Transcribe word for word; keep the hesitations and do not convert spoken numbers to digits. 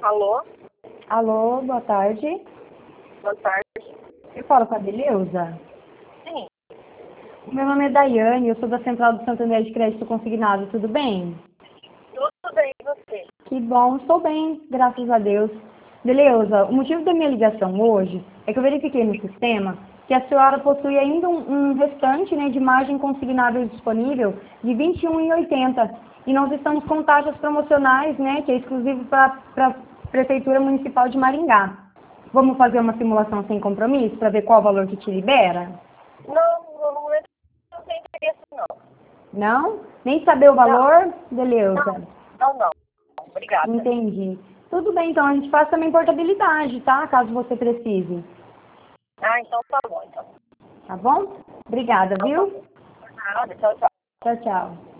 Alô? Alô, boa tarde. Boa tarde. Eu falo com a Deleuza? Sim, Meu nome é Daiane, eu sou da Central do Santander de Crédito Consignado, tudo bem? tudo bem e você? Que bom, estou bem, graças a Deus. Deleuza, o motivo da minha ligação hoje é que eu verifiquei no sistema que a senhora possui ainda um, um restante, né, de margem consignável disponível de vinte e um e oitenta. E nós estamos com taxas promocionais, né, que é exclusivo para a Prefeitura Municipal de Maringá. Vamos fazer uma simulação sem compromisso para ver qual o valor que te libera? Não, no momento não tem interesse não. Não? Nem saber o Não, valor? Deleuza. não, não. Obrigada. Entendi. Tudo bem, então a gente faz também portabilidade, tá? Caso você precise. Ah, então tá bom, então. Tá bom? Obrigada, Então tá viu? bom. Nada, tchau, tchau. Tchau, tchau.